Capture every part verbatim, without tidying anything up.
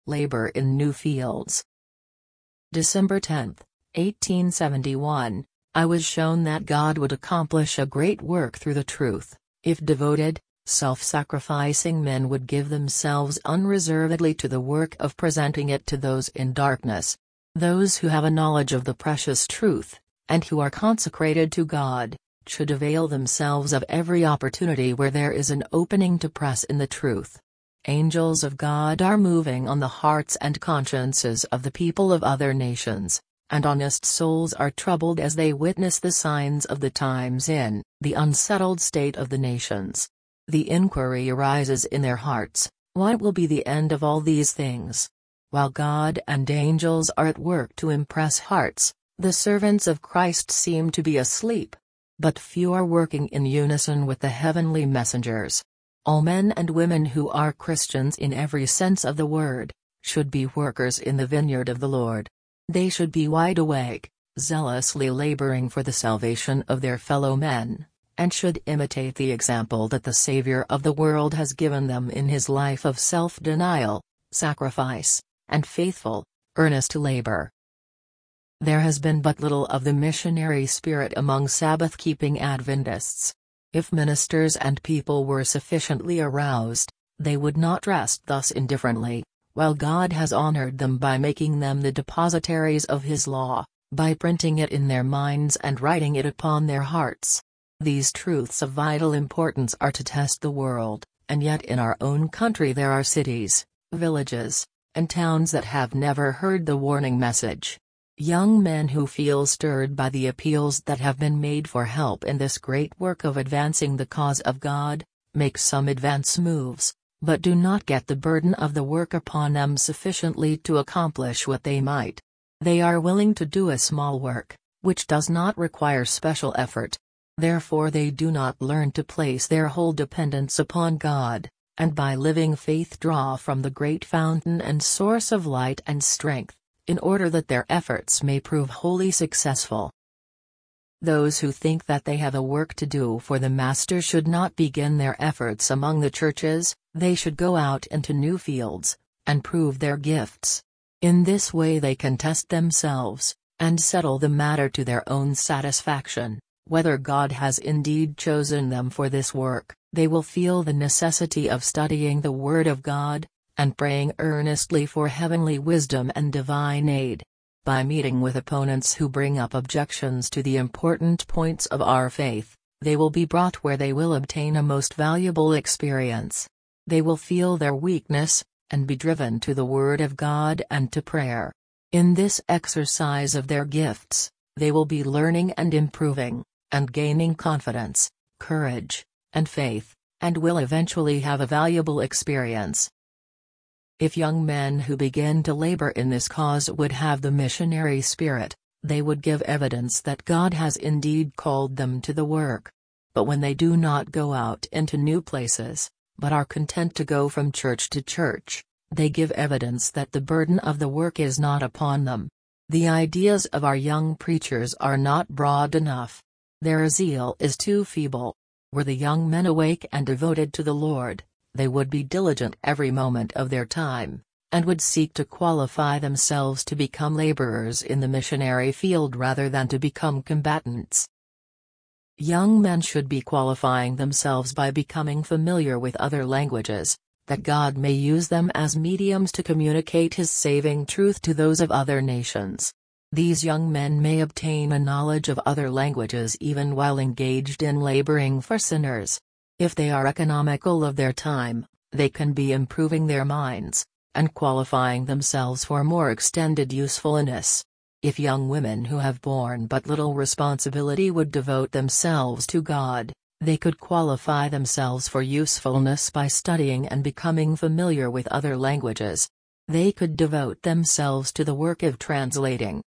Labor in New Fields. December tenth, eighteen seventy-one, I was shown that God would accomplish a great work through the truth, if devoted, self-sacrificing men would give themselves unreservedly to the work of presenting it to those in darkness. Those who have a knowledge of the precious truth, and who are consecrated to God, should avail themselves of every opportunity where there is an opening to press in the truth. Angels of God are moving on the hearts and consciences of the people of other nations, and honest souls are troubled as they witness the signs of the times in the unsettled state of the nations. The inquiry arises in their hearts, what will be the end of all these things? While God and angels are at work to impress hearts, the servants of Christ seem to be asleep. But few are working in unison with the heavenly messengers. All men and women who are Christians in every sense of the word, should be workers in the vineyard of the Lord. They should be wide awake, zealously laboring for the salvation of their fellow men, and should imitate the example that the Savior of the world has given them in his life of self-denial, sacrifice, and faithful, earnest labor. There has been but little of the missionary spirit among Sabbath-keeping Adventists. If ministers and people were sufficiently aroused, they would not rest thus indifferently, while God has honored them by making them the depositaries of his law, by printing it in their minds and writing it upon their hearts. These truths of vital importance are to test the world, and yet in our own country there are cities, villages, and towns that have never heard the warning message. Young men who feel stirred by the appeals that have been made for help in this great work of advancing the cause of God, make some advance moves, but do not get the burden of the work upon them sufficiently to accomplish what they might. They are willing to do a small work, which does not require special effort. Therefore they do not learn to place their whole dependence upon God, and by living faith draw from the great fountain and source of light and strength, in order that their efforts may prove wholly successful. Those who think that they have a work to do for the Master should not begin their efforts among the churches, they should go out into new fields, and prove their gifts. In this way they can test themselves, and settle the matter to their own satisfaction, whether God has indeed chosen them for this work. They will feel the necessity of studying the Word of God, and praying earnestly for heavenly wisdom and divine aid. By meeting with opponents who bring up objections to the important points of our faith, they will be brought where they will obtain a most valuable experience. They will feel their weakness, and be driven to the Word of God and to prayer. In this exercise of their gifts, they will be learning and improving, and gaining confidence, courage, and faith, and will eventually have a valuable experience. If young men who begin to labor in this cause would have the missionary spirit, they would give evidence that God has indeed called them to the work. But when they do not go out into new places, but are content to go from church to church, they give evidence that the burden of the work is not upon them. The ideas of our young preachers are not broad enough. Their zeal is too feeble. Were the young men awake and devoted to the Lord, they would be diligent every moment of their time, and would seek to qualify themselves to become laborers in the missionary field rather than to become combatants. Young men should be qualifying themselves by becoming familiar with other languages, that God may use them as mediums to communicate His saving truth to those of other nations. These young men may obtain a knowledge of other languages even while engaged in laboring for sinners. If they are economical of their time, they can be improving their minds, and qualifying themselves for more extended usefulness. If young women who have borne but little responsibility would devote themselves to God, they could qualify themselves for usefulness by studying and becoming familiar with other languages. They could devote themselves to the work of translating.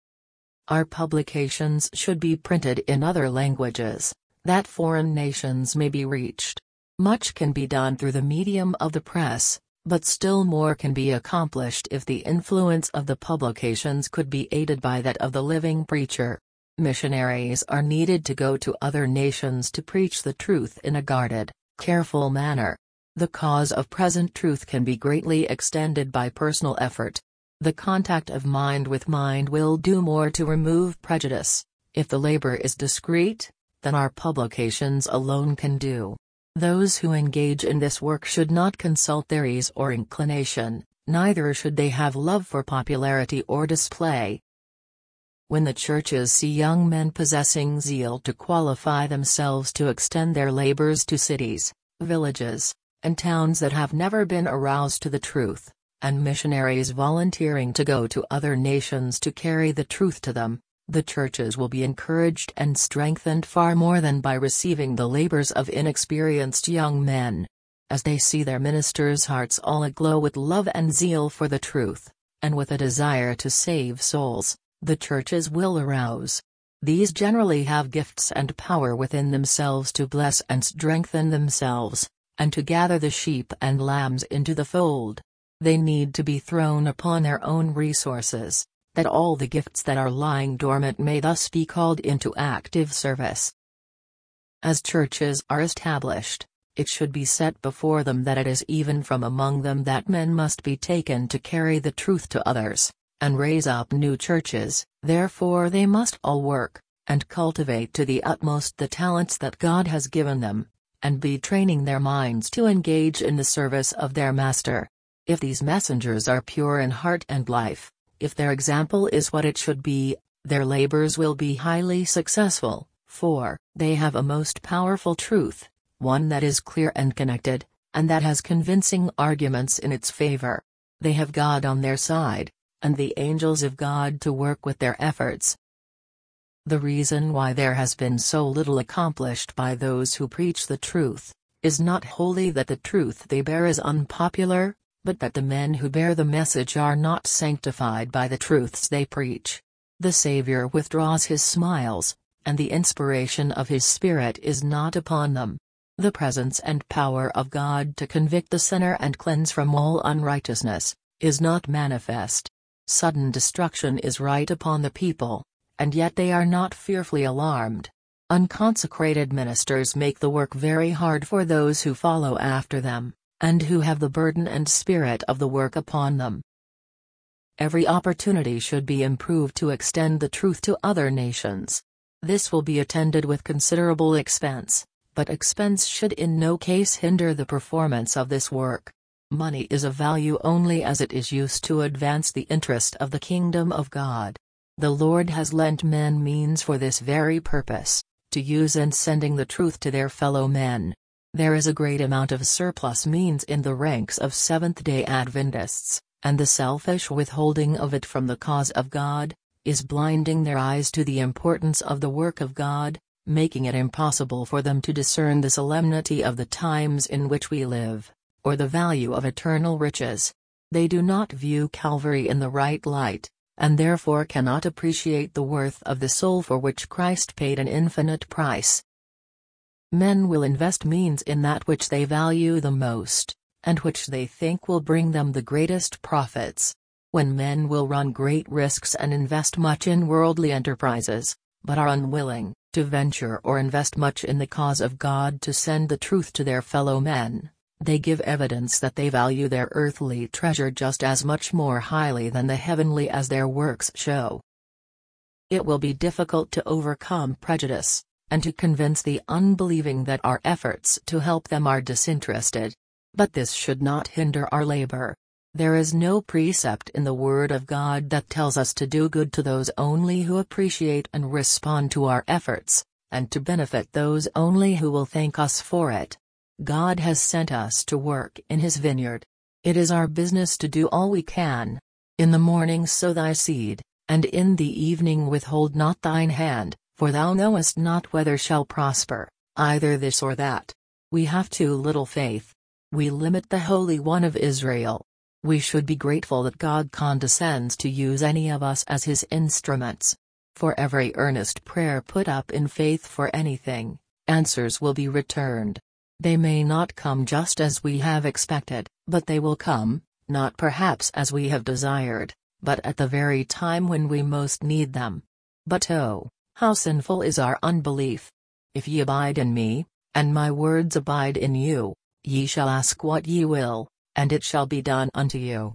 Our publications should be printed in other languages, that foreign nations may be reached. Much can be done through the medium of the press, but still more can be accomplished if the influence of the publications could be aided by that of the living preacher. Missionaries are needed to go to other nations to preach the truth in a guarded, careful manner. The cause of present truth can be greatly extended by personal effort. The contact of mind with mind will do more to remove prejudice, if the labor is discreet, than our publications alone can do. Those who engage in this work should not consult their ease or inclination, neither should they have love for popularity or display. When the churches see young men possessing zeal to qualify themselves to extend their labors to cities, villages, and towns that have never been aroused to the truth, and missionaries volunteering to go to other nations to carry the truth to them, the churches will be encouraged and strengthened far more than by receiving the labors of inexperienced young men. As they see their ministers' hearts all aglow with love and zeal for the truth, and with a desire to save souls, the churches will arouse. These generally have gifts and power within themselves to bless and strengthen themselves, and to gather the sheep and lambs into the fold. They need to be thrown upon their own resources, that all the gifts that are lying dormant may thus be called into active service. As churches are established, it should be set before them that it is even from among them that men must be taken to carry the truth to others, and raise up new churches. Therefore they must all work, and cultivate to the utmost the talents that God has given them, and be training their minds to engage in the service of their Master. If these messengers are pure in heart and life, if their example is what it should be, their labors will be highly successful, for they have a most powerful truth, one that is clear and connected, and that has convincing arguments in its favor. They have God on their side, and the angels of God to work with their efforts. The reason why there has been so little accomplished by those who preach the truth, is not wholly that the truth they bear is unpopular, but that the men who bear the message are not sanctified by the truths they preach. The Savior withdraws his smiles, and the inspiration of his Spirit is not upon them. The presence and power of God to convict the sinner and cleanse from all unrighteousness, is not manifest. Sudden destruction is right upon the people, and yet they are not fearfully alarmed. Unconsecrated ministers make the work very hard for those who follow after them, and who have the burden and spirit of the work upon them. Every opportunity should be improved to extend the truth to other nations. This will be attended with considerable expense, but expense should in no case hinder the performance of this work. Money is of value only as it is used to advance the interest of the kingdom of God. The Lord has lent men means for this very purpose, to use in sending the truth to their fellow men. There is a great amount of surplus means in the ranks of Seventh-day Adventists, and the selfish withholding of it from the cause of God, is blinding their eyes to the importance of the work of God, making it impossible for them to discern the solemnity of the times in which we live, or the value of eternal riches. They do not view Calvary in the right light, and therefore cannot appreciate the worth of the soul for which Christ paid an infinite price. Men will invest means in that which they value the most, and which they think will bring them the greatest profits. When men will run great risks and invest much in worldly enterprises, but are unwilling to venture or invest much in the cause of God to send the truth to their fellow men, they give evidence that they value their earthly treasure just as much more highly than the heavenly as their works show. It will be difficult to overcome prejudice, and to convince the unbelieving that our efforts to help them are disinterested. But this should not hinder our labor. There is no precept in the Word of God that tells us to do good to those only who appreciate and respond to our efforts, and to benefit those only who will thank us for it. God has sent us to work in His vineyard. It is our business to do all we can. In the morning sow thy seed, and in the evening withhold not thine hand, for thou knowest not whether shall prosper, either this or that. We have too little faith. We limit the Holy One of Israel. We should be grateful that God condescends to use any of us as His instruments. For every earnest prayer put up in faith for anything, answers will be returned. They may not come just as we have expected, but they will come, not perhaps as we have desired, but at the very time when we most need them. But oh, how sinful is our unbelief! If ye abide in me, and my words abide in you, Ye shall ask what ye will, and it shall be done unto you.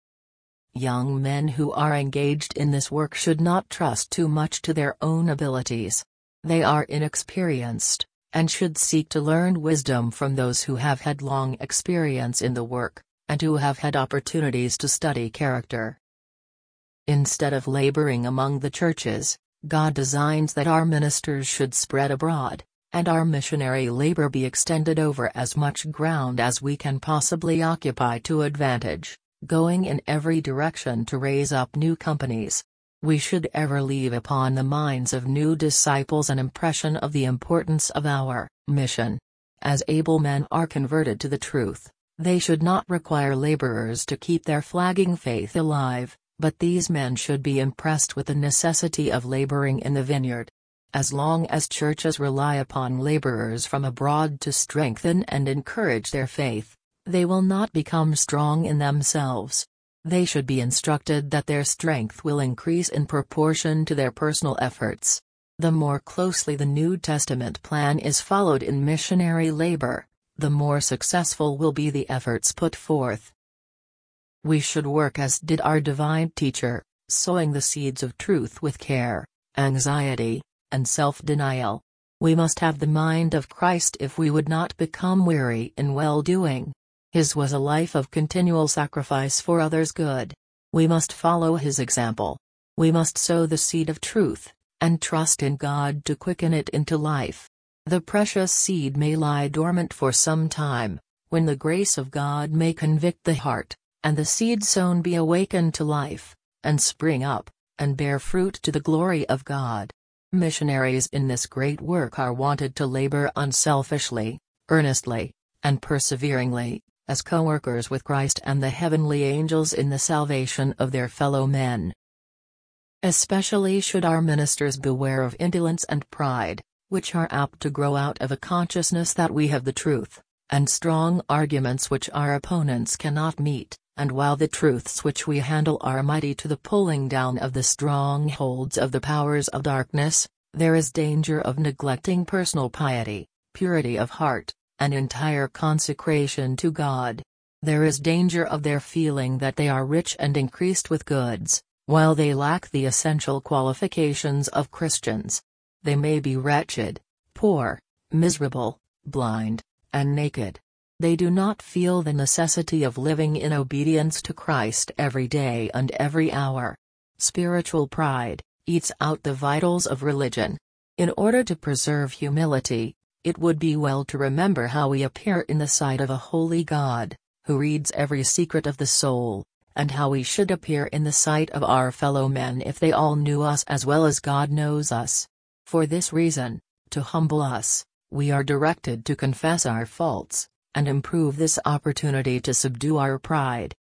Young men who are engaged in this work should not trust too much to their own abilities. They are inexperienced, and should seek to learn wisdom from those who have had long experience in the work, and who have had opportunities to study character. Instead of laboring among the churches, God designs that our ministers should spread abroad, and our missionary labor be extended over as much ground as we can possibly occupy to advantage, going in every direction to raise up new companies. We should ever leave upon the minds of new disciples an impression of the importance of our mission. As able men are converted to the truth, they should not require laborers to keep their flagging faith alive, but these men should be impressed with the necessity of laboring in the vineyard. As long as churches rely upon laborers from abroad to strengthen and encourage their faith, they will not become strong in themselves. They should be instructed that their strength will increase in proportion to their personal efforts. The more closely the New Testament plan is followed in missionary labor, the more successful will be the efforts put forth. We should work as did our divine teacher, sowing the seeds of truth with care, anxiety, and self-denial. We must have the mind of Christ if we would not become weary in well-doing. His was a life of continual sacrifice for others' good. We must follow his example. We must sow the seed of truth, and trust in God to quicken it into life. The precious seed may lie dormant for some time, when the grace of God may convict the heart, and the seed sown be awakened to life, and spring up, and bear fruit to the glory of God. Missionaries in this great work are wanted to labor unselfishly, earnestly, and perseveringly, as co-workers with Christ and the heavenly angels in the salvation of their fellow men. Especially should our ministers beware of indolence and pride, which are apt to grow out of a consciousness that we have the truth, and strong arguments which our opponents cannot meet, and while the truths which we handle are mighty to the pulling down of the strongholds of the powers of darkness, there is danger of neglecting personal piety, purity of heart, and entire consecration to God. There is danger of their feeling that they are rich and increased with goods, while they lack the essential qualifications of Christians. They may be wretched, poor, miserable, blind, and naked. They do not feel the necessity of living in obedience to Christ every day and every hour. Spiritual pride eats out the vitals of religion. In order to preserve humility, it would be well to remember how we appear in the sight of a holy God, who reads every secret of the soul, and how we should appear in the sight of our fellow men if they all knew us as well as God knows us. For this reason, to humble us, we are directed to confess our faults, and improve this opportunity to subdue our pride.